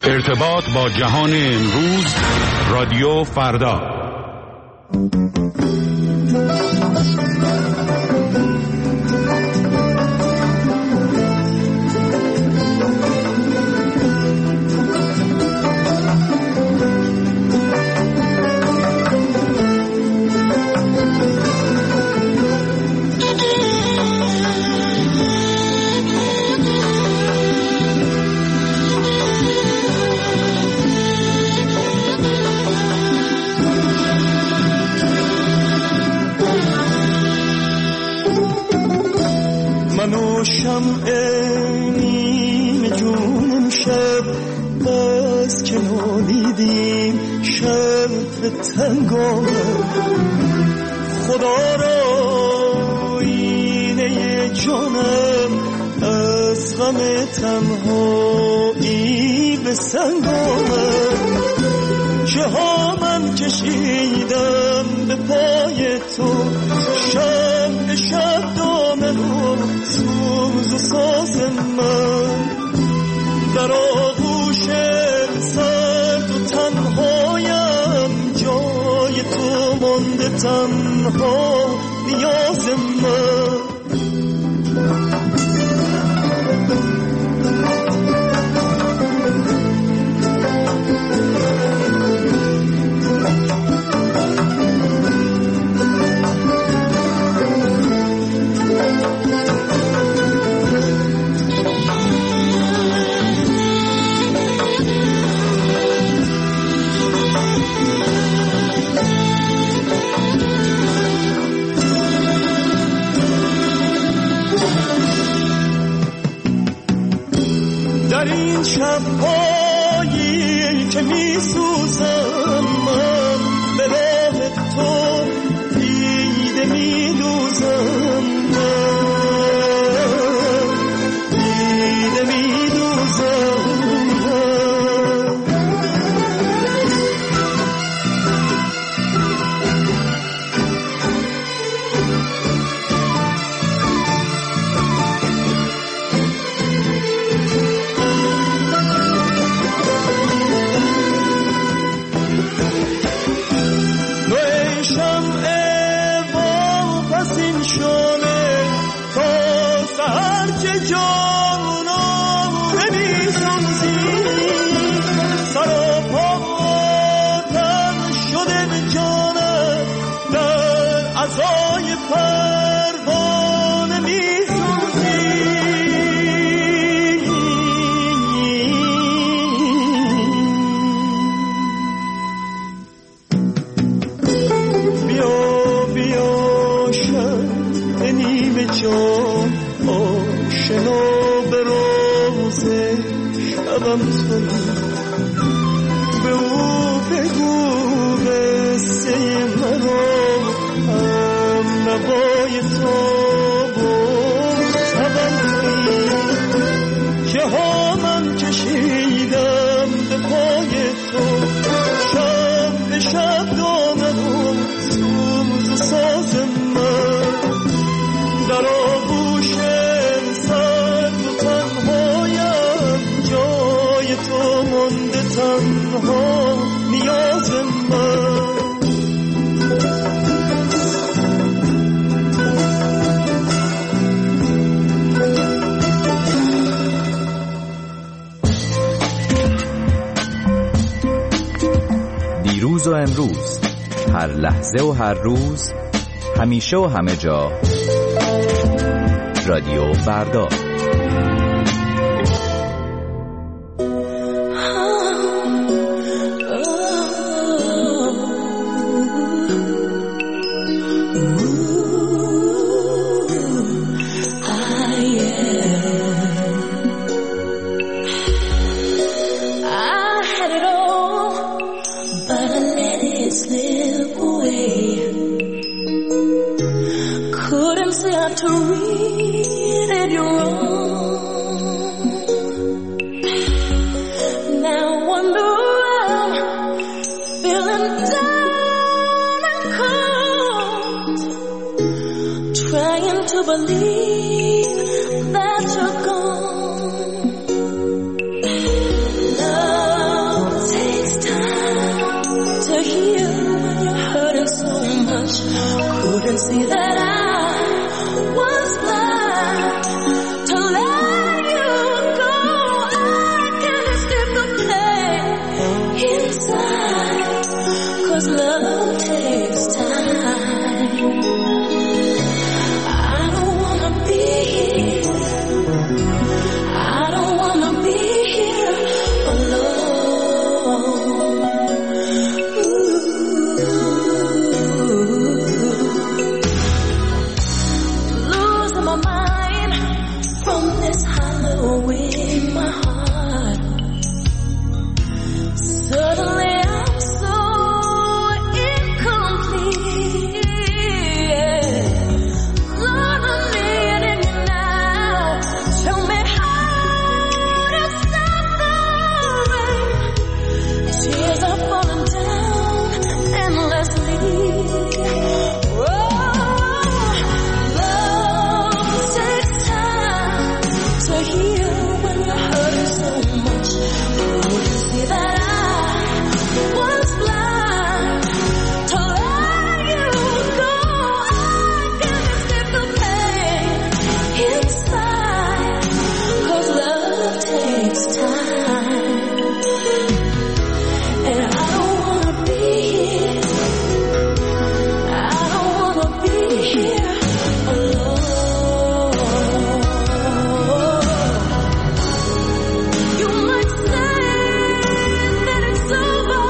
ارتباط با جهان امروز، رادیو فردا. شمع نیم جونم شب بس که نادیدیم شب تنگام خدا را اینه جانم از غم تنهایی به سنگام چه ها من کشیدم به پای تو شب شب دامه رو سوز و ساز من در آغوش سرد و تنهایم جای تو مانده تنها نیاز من در این شب‌هایی که می‌سوزم من به راه تو دیده می‌دوزم دیده می‌دوزم به او بگو قصه مرا هم نوای تو شبم تویی که ها من کشیدم به پای تو شب به شب دامه رو سوز و ساز من در آغوش سرد و تنهایم جای تو مانده تنها نیاز من دیروز و امروز، هر لحظه و هر روز، همیشه و همه جا، رادیو فردا. To read it, you're wrong. much. Couldn't see that I was blind to let you go. I can't escape the pain inside, 'cause love takes time. I don't wanna be here. I don't wanna be here alone. Losing my mind from this hollow in my heart. Suddenly I'm so incomplete. Lord, I'm needing you now. Show me how to stop the rain. Tears are falling down endlessly. Love takes time to heal when the hurt is so much. Couldn't see that I was blind to let you go. I can't escape the pain inside, 'cause love takes time. And I don't wanna be here. I don't wanna be here alone. You might say that it's over.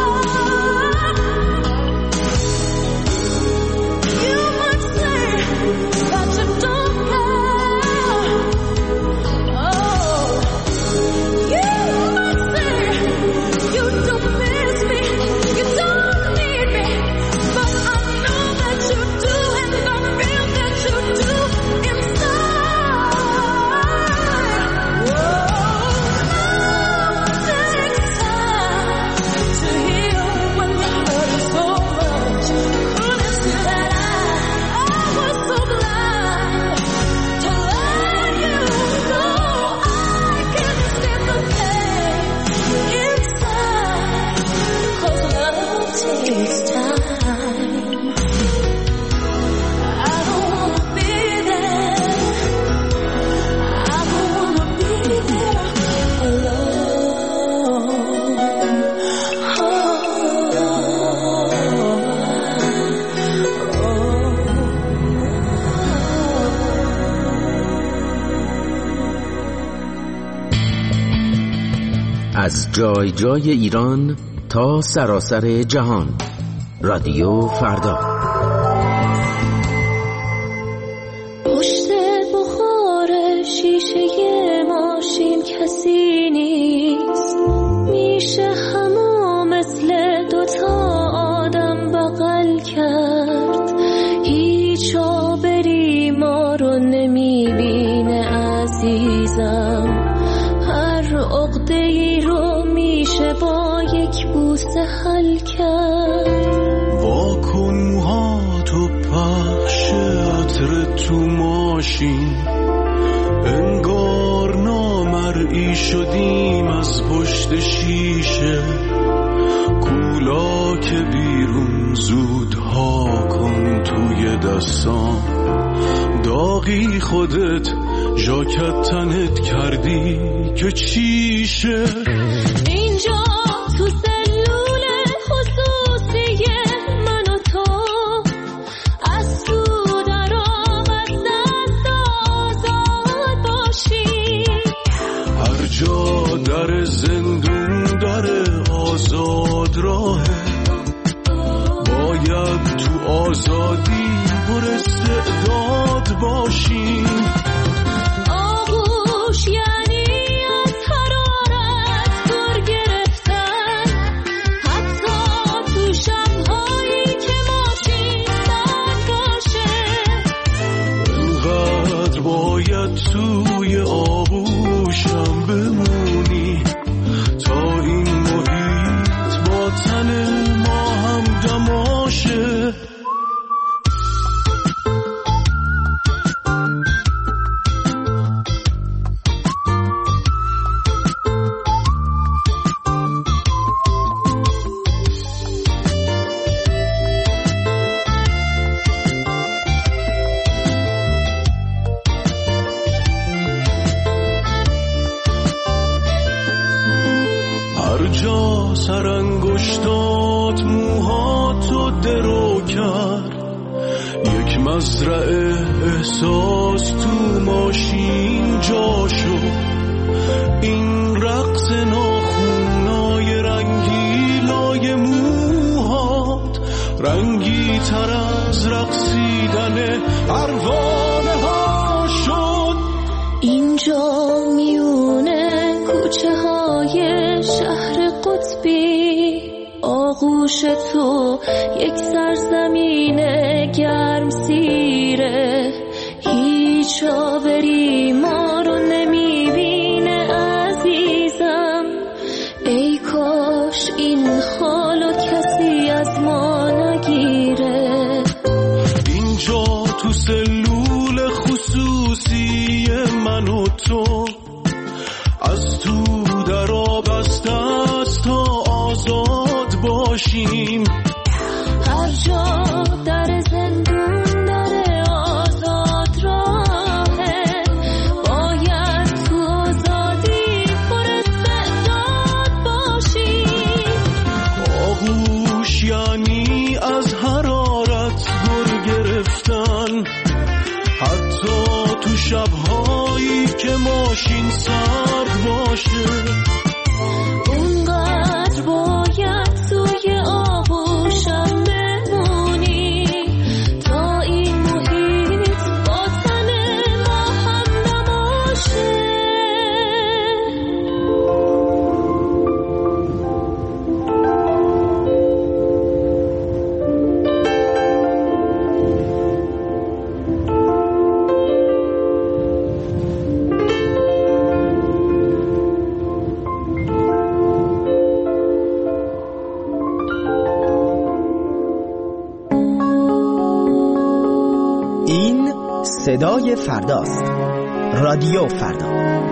You might say that you don't care. Oh, you might say you don't miss me, you don't need me, but I know that you do, and I feel that you do inside. Love takes time to heal when the hurt is so much. Couldn't see that I was so blind to let you go. I can't escape the pain inside, 'cause love takes time. I don't wanna be there. I don't wanna be there از جای جای ایران تا سراسر جهان. رادیو فردا. پشت بخار شیشه ماشین کسی نیست. میشه همو مثل دوتا آدم بغل کرد. هیچ آبری ما رو نمیبینه عزیزم. هر عقده‌ای رو میشه با یک بوسه حل کرد. واکن موهاتو پخش عطر تو ماشین. انگار نامرئی شدیم از پشت شیشه. کولا که بیرون زودها کن توی دستام. داغی خودت ژاکت تنت کردی که چیشه. اینجا تو سلول خصوصی من و تو از تو در آمد دست آزاد باشی. هر جا در زندون در آزاد راهه. باید تو آزادی پر استعداد باشیم. آغوش یعنی از حرارت دور گرفتن. حتی تو شب‌هایی که ماشین بند باشه. اینقدر باید توی آغوشم بمونی تا این محیط با تن ما هم دماشه. هر جا سرانگشتات موهاتو درو کرد، یک مزرعه احساس تو ماشین جا شد. این رقص ناخونای رنگی لای موهات رنگی تر از رقصیدن پروانه ها شد. اینجا میونه کوچه های شهر قطبی، آغوش تو یک سرزمین گرم سیره، هیچ آوری ما رو نمیبینه عزیزم. ای کاش این حالو کسی از ما نگیره. اینجا تو سلول خصوصی من و تو، از تو درا بسته است تا آزاد باشیم. هر جا در زندون داره آزاد راهه، باید تو آزادی پر استعداد باشیم. آغوش یعنی از حرارت گر گرفتن، حتی تو شبهایی که ماشین سرد باشه. اونقدر باید توی آغوشم بمونی تا این محیط با تن ما هم نباشه. این صدای فرداست. رادیو فردا.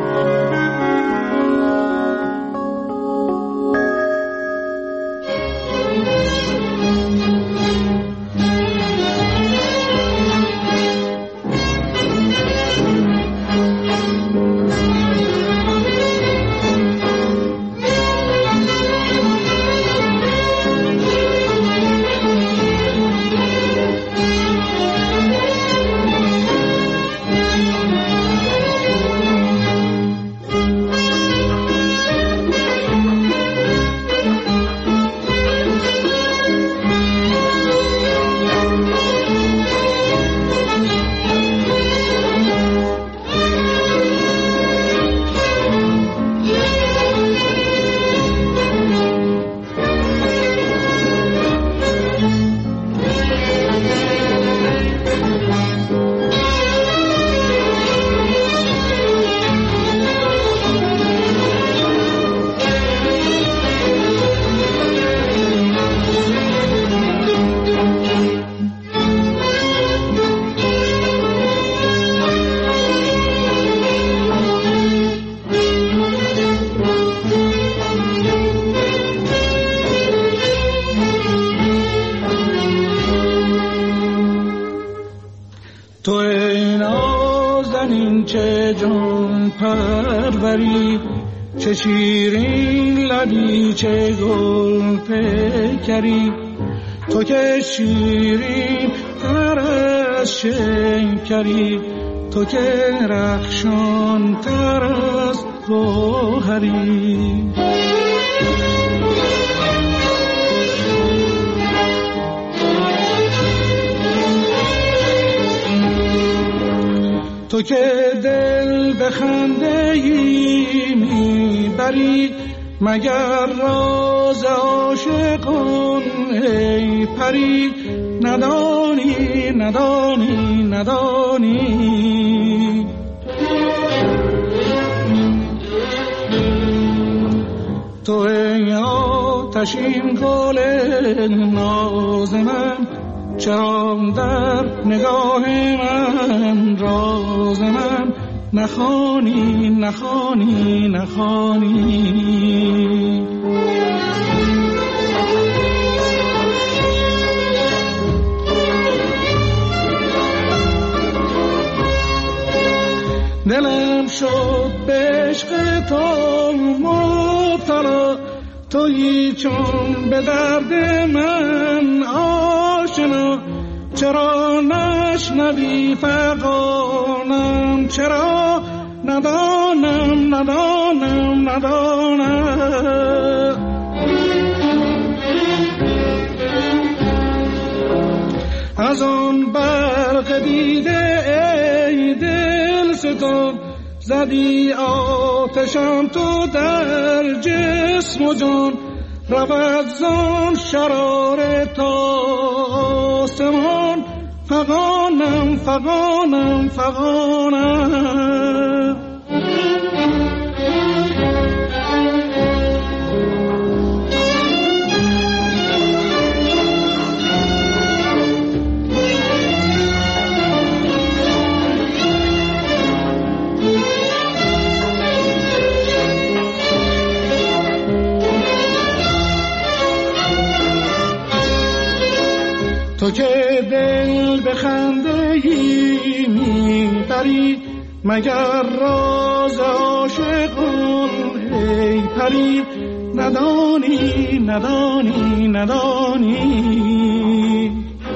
تو ای نازنین چه جان پروری، چه شیرین لبی چه گل پیکری. تو که شیرین تر از شکری، تو که رخشان تر از گوهری. تو که دل به خنده‌ای میبری، مگر راز عاشقان ای پری. ندانی ندانی ندانی، تو ای آتشین گل ناز من، چرا در نگاه من راز من نخوانی نخوانی نخوانی. دلم شد به عشق تو مبتلا، تویی چون به درد من آشنا، چرا نشنوی فغانم، چرا ندانم ندانم ندانم. از آن برق دیده ای دل ستان، زدی آتشم تو در جسم و جان، رود زان شرار تا آسمان، فغانم فغانم فغانم. تو که دل به خنده‌ای می‌بری، مگر راز عاشقان ای پری، ندانی ندانی ندانی.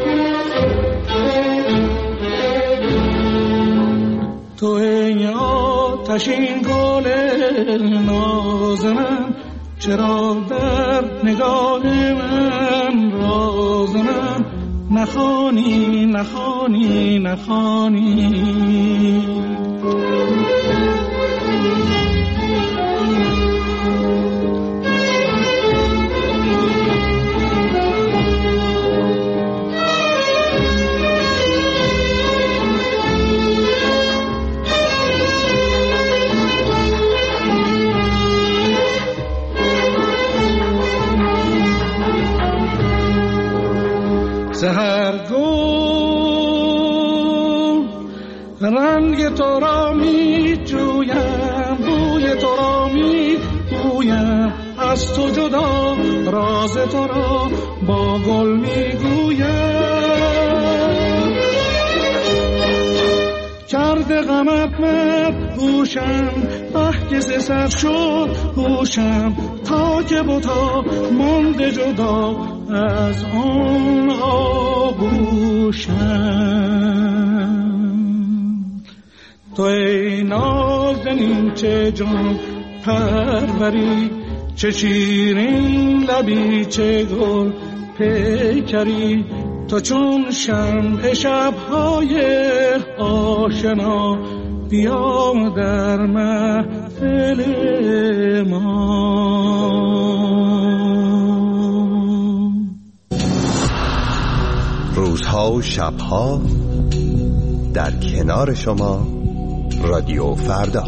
تو ای آتشین گل ناز من، چرا در نگاه من راز من نخوانی نخوانی نخوانی. سحرگون رنگ تو را می جویم، بوی تو را می گویم، از تو جدا راز تو را با گل می گویم. کرده غمت من گوشم، بحکس سر شد هوشم، تا که بتا مانده جدا از آن آغوشم. تو ای نازنین چه جان پروری، چه شیرین لبی چه گل پیکری، تو چون شمع شب‌های آشنا، بیا در محفل ما. روزها و شبها در کنار شما، رادیو فردا.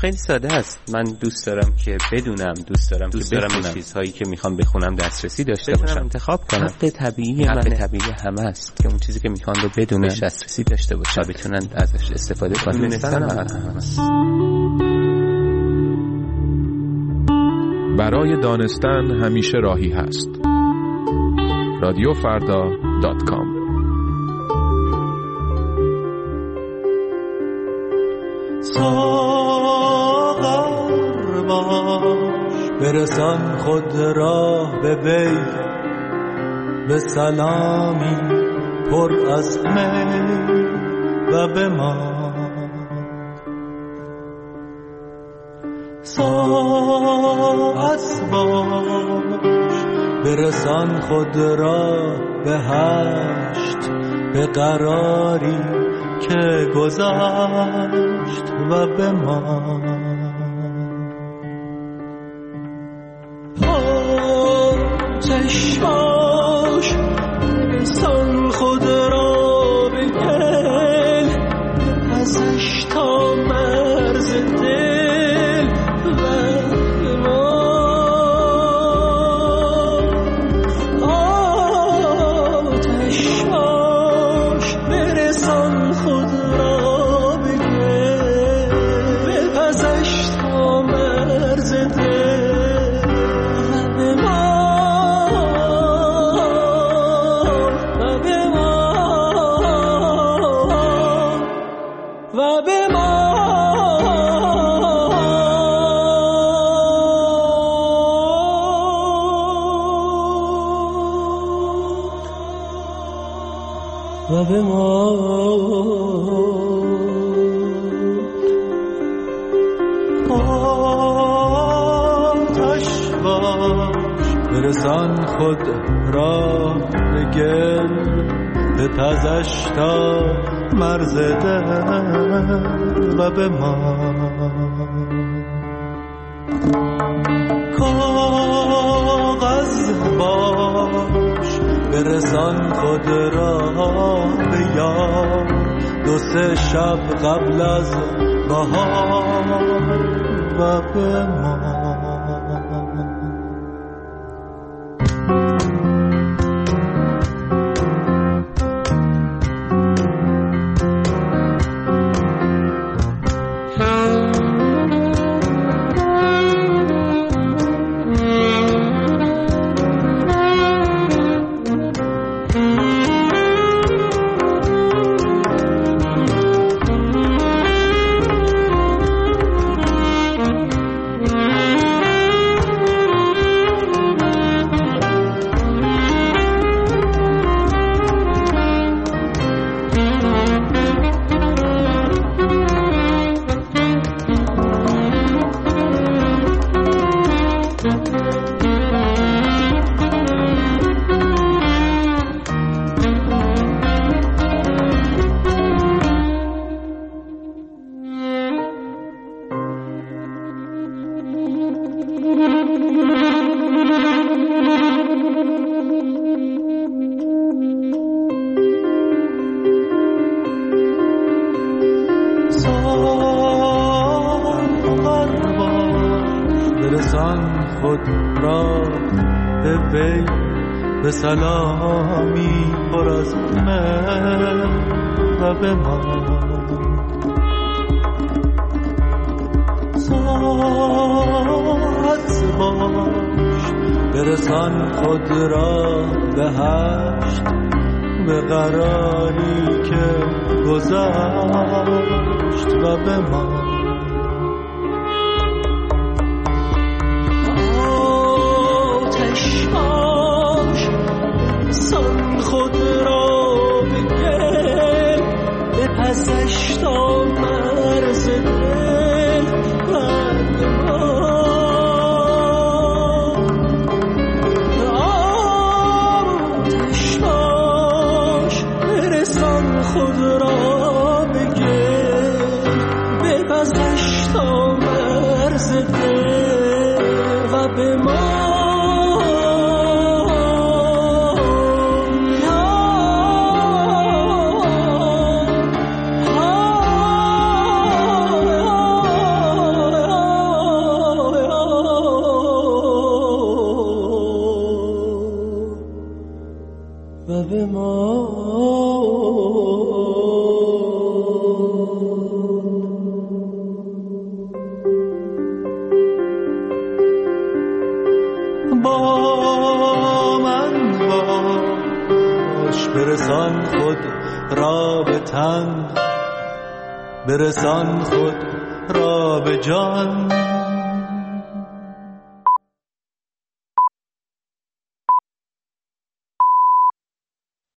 خیلی ساده است. من دوست دارم که بدونم، دوست دارم چیزهایی که میخوام بخونم دسترسی داشته باشم، انتخاب کنم. حق طبیعی همه است که اون چیزی که میخوان رو بدونن، دسترسی داشته باشن و بتونن ازش استفاده کنن. دونستن برای دانستن همیشه راهی هست. radiofarda.com. ساغر باش برسان خود را به وی، به سلامی پر از می و به ما. ساعت باش برسان خود را به هشت، به قراری که گذشت و به ما. آتش باش برسان خود را به گل، ازش تا مرز دل و به ما. آتش باش برسان خود را به گل، ازش تا مرز دل و به ما. آتش باش برسان خود را به گل، به تازش تا مرز دل و به ما. کاغذ باش برسان خود را به یار، دو سه شب قبل از بهار و به ما. به سلامی پر از من و به ما. ساعت باش برسان خود را به هشت، به قراری که گذشت و به ما. خود را به گل، به پسش تا مرز دل و به ما. آتش باش برسان خود را به گل، به پسش تا مرز دل و به ما. و به ما با من باش، برسان خود را به تن، برسان خود را به جان.